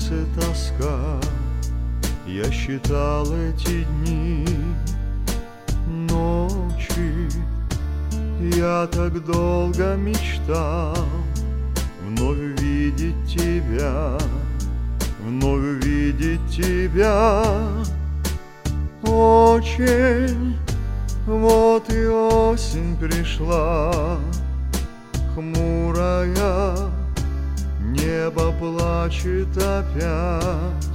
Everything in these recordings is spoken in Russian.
сердце тоска. Я считал эти дни, ночи. Я так долго мечтал вновь увидеть тебя, вновь увидеть тебя. Очень, вот и осень пришла, хмурая, небо плачет опять.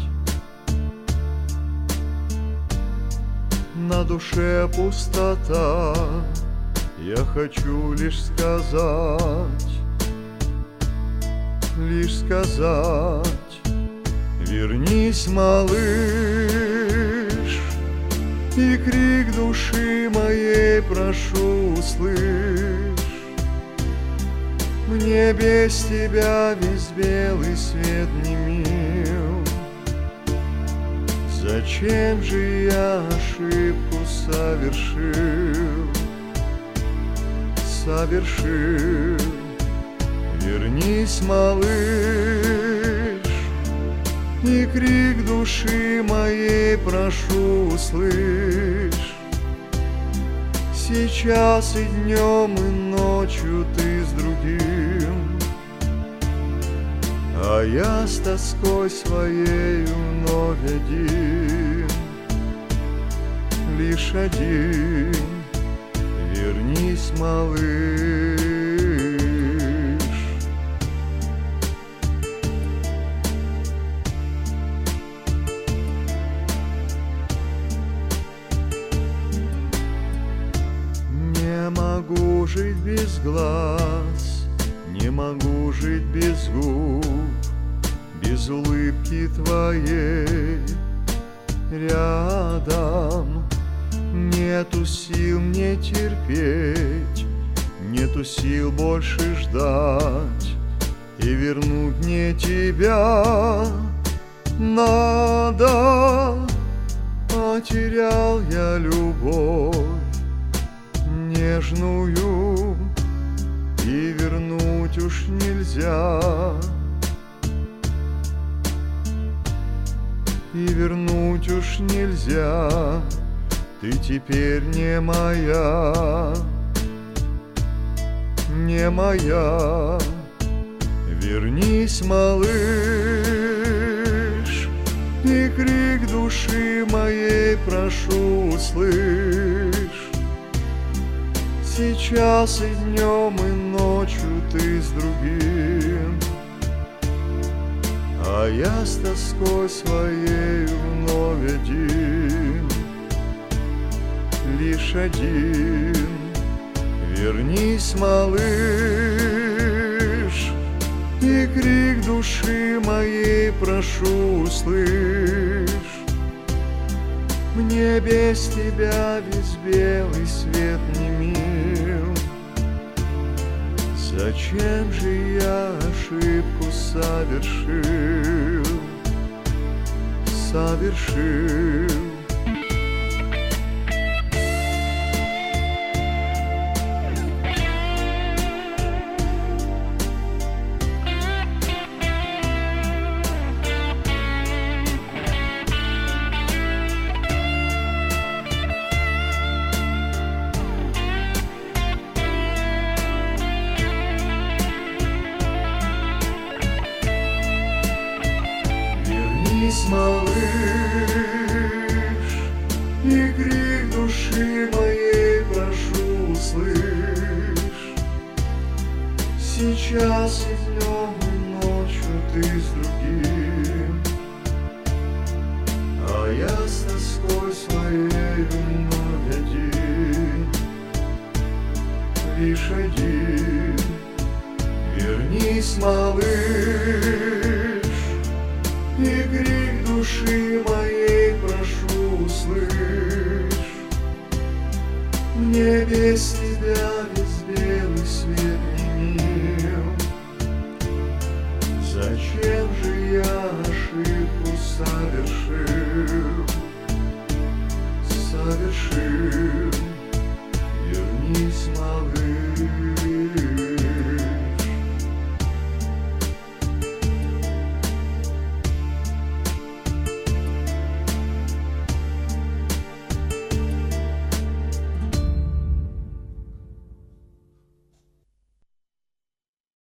На душе пустота, я хочу лишь сказать, вернись, малыш, и крик души моей прошу услышь. Мне без тебя весь белый свет не мил. Зачем же я ошибку совершил? Вернись, малыш, и крик души моей прошу услышь. Сейчас и днем, и ночью ты с другим, а я с тоской своей вновь один, лишь один. Вернись, малыш. Не могу жить без глаз, не могу жить без губ, без улыбки твоей рядом. Нету сил мне терпеть, нету сил больше ждать, и вернуть мне тебя надо. Потерял я любовь нежную, и вернуть уж нельзя, и вернуть уж нельзя. Ты теперь не моя, не моя. Вернись, малыш, и крик души моей прошу услышь. Сейчас и днем, и ночью ты с другим, а я с тоской своей вновь один, лишь один. Вернись, малыш, и крик души моей прошу услышь. Мне без тебя весь белый свет не мил. Зачем же я ошибку совершил? Вернись, малыш, и крик души моей прошу услышь. Сейчас и днем, и ночью ты с другим, а я с тоской своей вновь один, лишь один. Вернись, малыш, и крик души моей прошу услышь. Мне без тебя весь белый свет не мил. Зачем же я ошибку совершил?